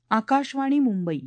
आकाशवाणी मुंबई.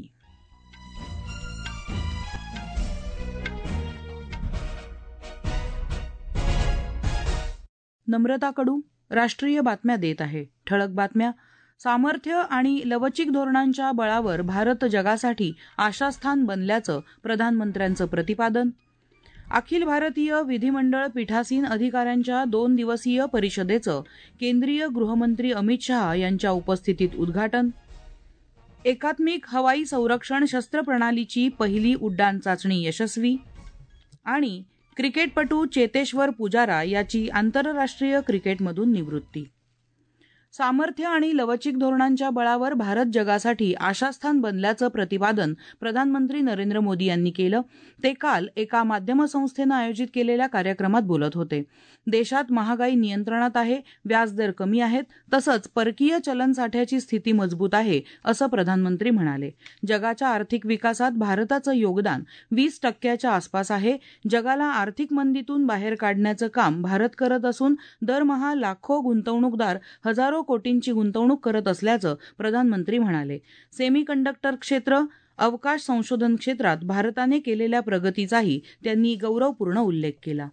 नम्रता कडू राष्ट्रीय बातम्या देत आहे. ठळक बातम्या. सामर्थ्य आणि लवचिक धोरणांच्या बळावर भारत जगासाठी आशास्थान बनल्याचं प्रधानमंत्र्यांचं प्रतिपादन. अखिल भारतीय विधिमंडळ पीठासीन अधिकाऱ्यांच्या 2 दिवसीय परिषदेचं केंद्रीय गृहमंत्री अमित शहा यांच्या उपस्थितीत उद्घाटन. एकात्मिक हवाई संरक्षण शस्त्र प्रणालीची पहिली उड्डाण चाचणी यशस्वी. आणि क्रिकेटपटू चेतेश्वर पुजारा याची आंतरराष्ट्रीय क्रिकेटमधून निवृत्ती. सामर्थ्य आणि लवचिक धोरणांच्या बळावर भारत जगासाठी आशास्थान बनल्याचं प्रतिपादन प्रधानमंत्री नरेंद्र मोदी यांनी केलं. ते काल एका माध्यम संस्थेनं आयोजित केलेल्या कार्यक्रमात बोलत होते. देशात महागाई नियंत्रणात आहे, व्याजदर कमी आहेत, तसंच परकीय चलन साठ्याची स्थिती मजबूत आहे, असं प्रधानमंत्री म्हणाले. जगाच्या आर्थिक विकासात भारताचं योगदान 20% आसपास आहे. जगाला आर्थिक मंदीतून बाहेर काढण्याचं काम भारत करत असून दरमहा लाखो गुंतवणूकदार हजारो कोटींची गुंतवणूक करत असल्याचं प्रधानमंत्री म्हणाले. सेमीकंडक्टर क्षेत्र, अवकाश संशोधन क्षेत्रात भारताने केलेल्या प्रगतीचाही त्यांनी गौरवपूर्ण उल्लेख केला.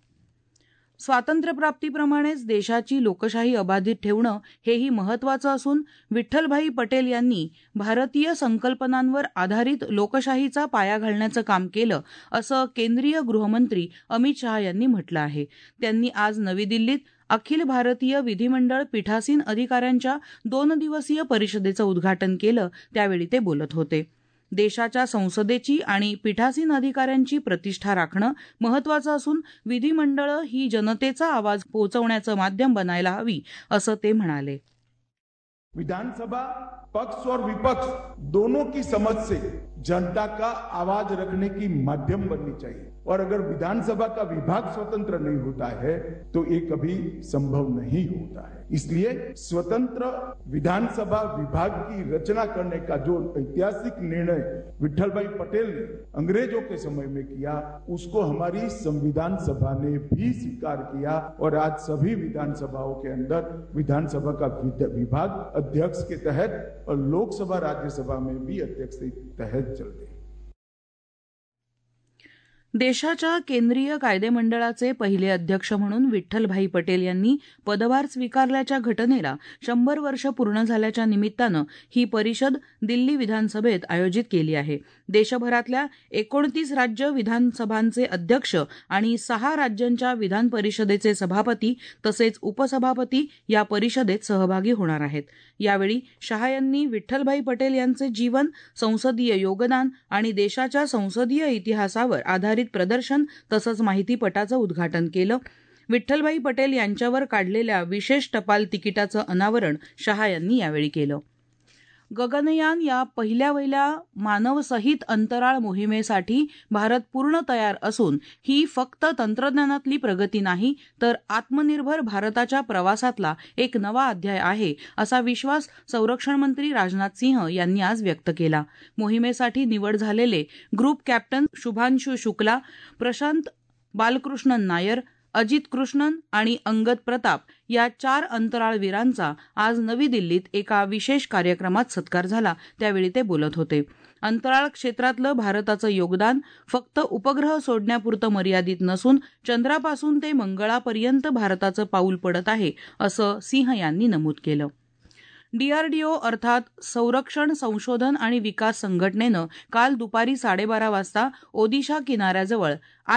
स्वातंत्र्यप्राप्तीप्रमाणेच देशाची लोकशाही अबाधित ठेवणं हेही महत्त्वाचं असून विठ्ठलभाई पटेल यांनी भारतीय संकल्पनांवर आधारित लोकशाहीचा पाया घालण्याचं काम केलं, असं केंद्रीय गृहमंत्री अमित शहा यांनी म्हटलं आहे. त्यांनी आज नवी दिल्लीत अखिल भारतीय विधिमंडळ पीठासीन अधिकाऱ्यांच्या 2 दिवसीय परिषदेचं उद्घाटन केलं, त्यावेळी ते बोलत होते. देशाच्या संसदेची आणि पीठासीन अधिकाऱ्यांची प्रतिष्ठा राखणं महत्त्वाचं असून विधिमंडळं ही जनतेचा आवाज पोहोचवण्याचं माध्यम बनायला हवी, असं ते म्हणाले. विधानसभा पक्ष और विपक्ष दोनों की समझ से जनता का आवाज रखने की माध्यम बननी चाहिए और अगर विधानसभा का विभाग स्वतंत्र नहीं होता है तो ये कभी संभव नहीं होता है. इसलिए स्वतंत्र विधानसभा विभाग की रचना करने का जो ऐतिहासिक निर्णय विठ्ठल भाई पटेल ने अंग्रेजों के समय में किया, उसको हमारी संविधान सभा ने भी स्वीकार किया और आज सभी विधानसभाओं के अंदर विधानसभा का विभाग अध्यक्ष के तहत और लोकसभा राज्यसभा में भी अध्यक्ष के तहत चल रही. देशाच्या केंद्रीय कायदेमंडळाचे पहिले अध्यक्ष म्हणून विठ्ठलभाई पटेल यांनी पदभार स्वीकारल्याच्या घटनेला 100 वर्ष पूर्ण झाल्याच्या निमित्तानं ही परिषद दिल्ली विधानसभेत आयोजित केली आहे. देशभरातल्या 29 राज्य विधानसभांचे अध्यक्ष आणि 6 राज्यांच्या विधान परिषदेचे सभापती तसेच उपसभापती या परिषदेत सहभागी होणार आहेत. यावेळी शहा यांनी विठ्ठलभाई पटेल यांचे जीवन, संसदीय योगदान आणि देशाच्या संसदीय इतिहासावर आधारित प्रदर्शन तसंच माहितीपटाचं उद्घाटन केलं. विठ्ठलभाई पटेल यांच्यावर काढलेल्या विशेष टपाल तिकिटाचं अनावरण शहा यांनी यावेळी केलं. गगनयान या पहिल्या मानवसहित अंतराळ मोहिमेसाठी भारत पूर्ण तयार असून ही फक्त तंत्रज्ञानातली प्रगती नाही तर आत्मनिर्भर भारताच्या प्रवासातला एक नवा अध्याय आहे, असा विश्वास संरक्षण मंत्री राजनाथ सिंह यांनी आज व्यक्त केला. मोहिमेसाठी निवड झालेले ग्रुप कॅप्टन शुभांशु शुक्ला, प्रशांत बालकृष्णन नायर, अजित कृष्णन आणि अंगद प्रताप या 4 अंतराळवीरांचा आज नवी दिल्लीत एका विशेष कार्यक्रमात सत्कार झाला, त्यावेळी ते बोलत होते. अंतराळ क्षेत्रातलं भारताचं योगदान फक्त उपग्रह सोडण्यापुरतं मर्यादित नसून चंद्रापासून ते मंगळापर्यंत भारताचं पाऊल पडत आहे, असं सिंह यांनी नमूद केलं. डीआरडीओ अर्थात संरक्षण संशोधन आणि विकास संघटनेनं काल दुपारी 12:30 वाजता ओदिशा किनाऱ्याजवळ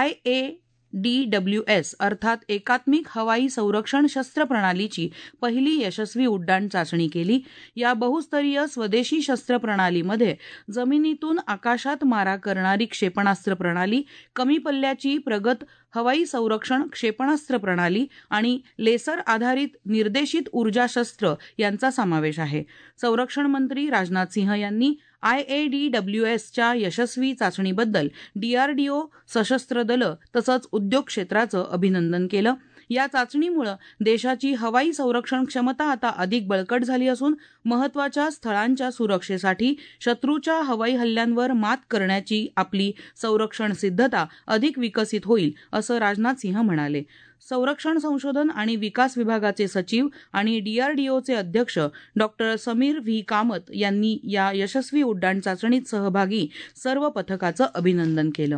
IADWS अर्थात एकात्मिक हवाई संरक्षण शस्त्र प्रणालीची पहिली यशस्वी उड्डाण चाचणी केली. या बहुस्तरीय स्वदेशी शस्त्र प्रणालीमध्ये जमिनीतून आकाशात मारा करणारी क्षेपणास्त्र प्रणाली, कमी पल्ल्याची प्रगत हवाई संरक्षण क्षेपणास्त्र प्रणाली आणि लेसर आधारित निर्देशित ऊर्जा शस्त्र यांचा समावेश आहे. संरक्षण मंत्री राजनाथ सिंह यांनी IADWSच्या यशस्वी चाचणीबद्दल डीआरडीओ, सशस्त्र दलं तसंच उद्योग क्षेत्राचं अभिनंदन केलं. या चाचणीमुळे देशाची हवाई संरक्षण क्षमता आता अधिक बळकट झाली असून महत्वाच्या स्थळांच्या सुरक्षेसाठी शत्रूच्या हवाई हल्ल्यांवर मात करण्याची आपली संरक्षण सिद्धता अधिक विकसित होईल असं राजनाथ सिंह म्हणाले. संरक्षण संशोधन आणि विकास विभागाचे सचिव आणि DRDOचे अध्यक्ष डॉक्टर समीर व्ही कामत यांनी या यशस्वी उड्डाण चाचणीत सहभागी सर्व पथकाचं अभिनंदन केलं.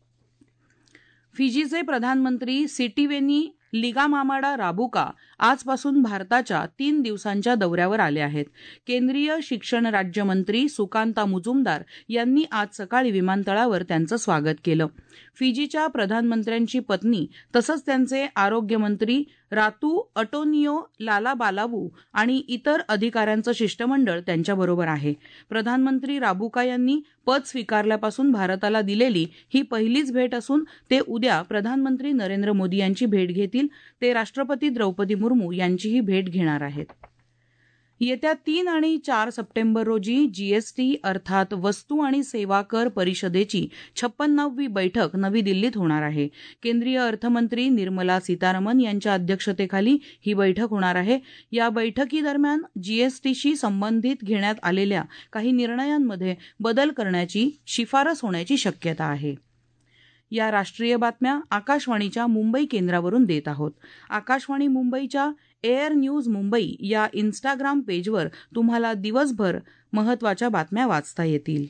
फिजीचे प्रधानमंत्री सिटिवेनी लिगामामाडा राबुका आजपासून भारताच्या 3 दिवसांच्या दौऱ्यावर आले आहेत. केंद्रीय शिक्षण राज्यमंत्री सुकांता मुजुमदार यांनी आज सकाळी विमानतळावर त्यांचं स्वागत केलं. फिजीच्या प्रधानमंत्र्यांची पत्नी तसंच त्यांचे आरोग्यमंत्री रातू अटोनियो लालाबालावू आणि इतर अधिकाऱ्यांचं शिष्टमंडळ त्यांच्याबरोबर आहे. प्रधानमंत्री राबुका यांनी पद स्वीकारल्यापासून भारताला दिलेली ही पहिलीच भेट असून ते उद्या प्रधानमंत्री नरेंद्र मोदी यांची भेट घेतील. ते राष्ट्रपती द्रौपदी मुर्मू यांचीही भेट घेणार आहेत. येत्या 3 आणि 4 सप्टेंबर रोजी GST अर्थात वस्तू आणि सेवा कर परिषदेची 56वी बैठक नवी दिल्लीत होणार आहे. केंद्रीय अर्थमंत्री निर्मला सीतारामन यांच्या अध्यक्षतेखाली ही बैठक होणार आहे. या बैठकीदरम्यान GSTशी संबंधित घेण्यात आलेल्या काही निर्णयांमध्ये बदल करण्याची शिफारस होण्याची शक्यता आहे. या राष्ट्रीय बातम्या आकाशवाणीच्या मुंबई केंद्रावरून देत आहोत. आकाशवाणी मुंबईच्या एअर न्यूज मुंबई या इन्स्टाग्राम पेजवर तुम्हाला दिवसभर महत्त्वाच्या बातम्या वाचता येतील.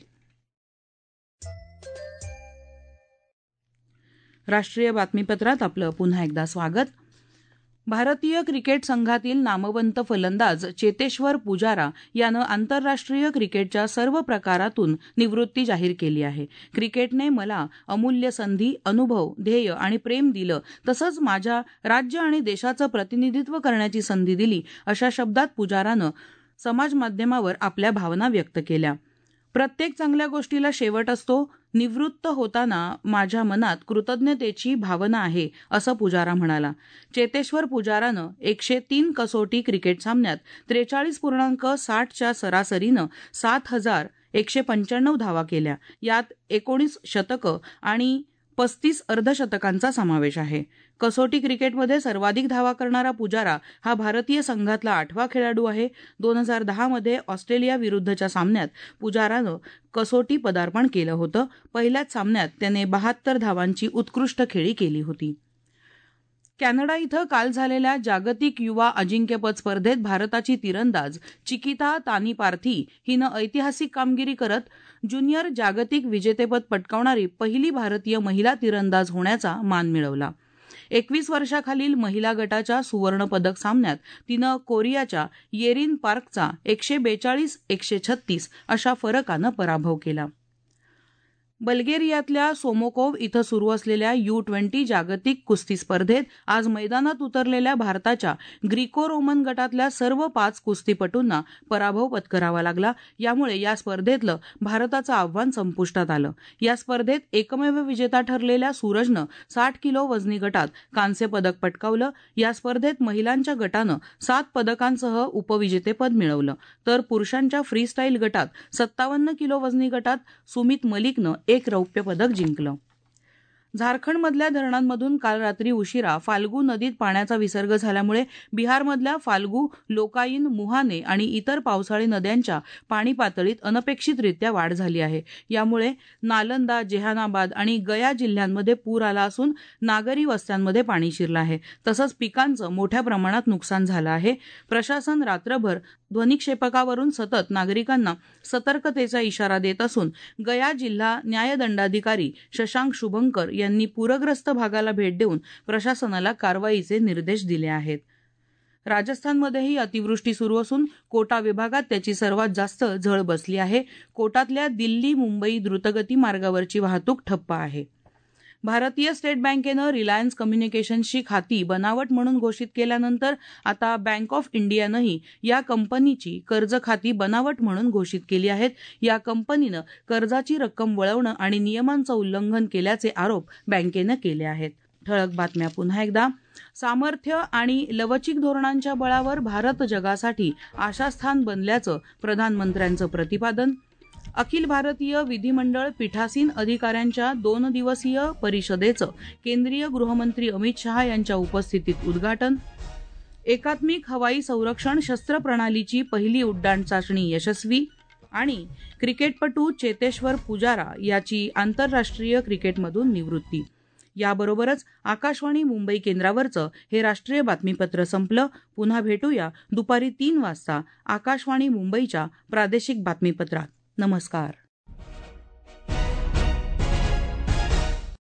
राष्ट्रीय बातमीपत्रात आपलं पुन्हा एकदा स्वागत. भारतीय क्रिकेट संघातील नामवंत फलंदाज चेतेश्वर पुजारा यानं आंतरराष्ट्रीय क्रिकेटच्या सर्व प्रकारातून निवृत्ती जाहीर केली आहे. क्रिकेटने मला अमूल्य संधी, अनुभव, ध्येय आणि प्रेम दिलं, तसंच माझ्या राज्य आणि देशाचं प्रतिनिधित्व करण्याची संधी दिली, अशा शब्दात पुजारानं समाजमाध्यमावर आपल्या भावना व्यक्त केल्या. प्रत्येक चांगल्या गोष्टीला शेवट असतो. निवृत्त होताना माझ्या मनात कृतज्ञतेची भावना आहे, असं पुजारा म्हणाला. चेतेश्वर पुजारानं 103 कसोटी क्रिकेट सामन्यात 43.60च्या सरासरीनं 7,195 धावा केल्या. यात 19 शतकं आणि 35 अर्धशतकांचा समावेश आहे. कसोटी क्रिकेटमध्ये सर्वाधिक धावा करणारा पुजारा हा भारतीय संघातला 8वा खेळाडू आहे. 2010 मध्ये ऑस्ट्रेलिया विरुद्धच्या सामन्यात पुजारानं कसोटी पदार्पण केलं होतं. पहिल्याच सामन्यात त्याने 72 धावांची उत्कृष्ट खेळी केली होती. कॅनडा इथं काल झालेल्या जागतिक युवा अजिंक्यपद स्पर्धेत भारताची तिरंदाज चिकिता तानीपार्थी हिनं ऐतिहासिक कामगिरी करत ज्युनियर जागतिक विजेतेपद पटकावणारी पहिली भारतीय महिला तिरंदाज होण्याचा मान मिळवला. 21 वर्षाखालील महिला गटाच्या सुवर्णपदक सामन्यात तिनं कोरियाच्या येरिन पार्कचा 142-136 अशा फरकानं पराभव केला. बल्गेरियातल्या सोमोकोव इथं सुरू असलेल्या U20 जागतिक कुस्ती स्पर्धेत आज मैदानात उतरलेल्या भारताच्या ग्रीको रोमन गटातल्या सर्व 5 कुस्तीपटूंना पराभव पत्करावा लागला. यामुळे या स्पर्धेतलं भारताचं आव्हान संपुष्टात आलं. या स्पर्धेत एकमेव विजेता ठरलेल्या सूरजनं 60 किलो वजनी गटात कांस्य पदक पटकावलं. या स्पर्धेत महिलांच्या गटानं 7 पदकांसह उपविजेतेपद मिळवलं, तर पुरुषांच्या फ्रीस्टाईल गटात 57 किलो वजनी गटात सुमित मलिकनं 1 रौप्य पदक जिंकलं. झारखंडमधल्या धरणांमधून काल रात्री उशिरा फाल्गू नदीत पाण्याचा विसर्ग झाल्यामुळे बिहारमधल्या फाल्गू, लोकाईन, मुहाने आणि इतर पावसाळी नद्यांच्या पाणी पातळीत अनपेक्षितरित्या वाढ झाली आहे. यामुळे नालंदा, जेहानाबाद आणि गया जिल्ह्यांमध्ये पूर आला असून नागरी वस्त्यांमध्ये पाणी शिरलं आहे. तसंच पिकांचं मोठ्या प्रमाणात नुकसान झालं आहे. प्रशासन रात्रभर ध्वनिक्षेपकावरून सतत नागरिकांना सतर्कतेचा इशारा देत असून गया जिल्हा न्यायदंडाधिकारी शशांक शुभंकर यांनी पूरग्रस्त भागाला भेट देऊन प्रशासनाला कारवाईचे निर्देश दिले आहेत. राजस्थानमध्येही अतिवृष्टी सुरू असून कोटा विभागात त्याची सर्वात जास्त झळ बसली आहे. कोटातल्या दिल्ली मुंबई द्रुतगती मार्गावरची वाहतूक ठप्प आहे. भारतीय स्टेट बँकेनं रिलायन्स कम्युनिकेशन्सची खाती बनावट म्हणून घोषित केल्यानंतर आता बँक ऑफ इंडियानंही या कंपनीची कर्ज खाती बनावट म्हणून घोषित केली आहेत. या कंपनीनं कर्जाची रक्कम वळवणं आणि नियमांचं उल्लंघन केल्याचे आरोप बँकेनं केले आहेत. ठळक बातम्या पुन्हा एकदा. सामर्थ्य आणि लवचिक धोरणांच्या बळावर भारत जगासाठी आशास्थान बनल्याचं प्रधानमंत्र्यांचं प्रतिपादन. अखिल भारतीय विधिमंडळ पीठासीन अधिकाऱ्यांच्या 2 दिवसीय परिषदेचं केंद्रीय गृहमंत्री अमित शहा यांच्या उपस्थितीत उद्घाटन. एकात्मिक हवाई संरक्षण शस्त्र प्रणालीची पहिली उड्डाण चाचणी यशस्वी. आणि क्रिकेटपटू चेतेश्वर पुजारा याची आंतरराष्ट्रीय क्रिकेटमधून निवृत्ती. याबरोबरच आकाशवाणी मुंबई केंद्रावरचं हे राष्ट्रीय बातमीपत्र संपलं. पुन्हा भेटूया दुपारी 3 वाजता आकाशवाणी मुंबईच्या प्रादेशिक बातमीपत्रात. नमस्कार.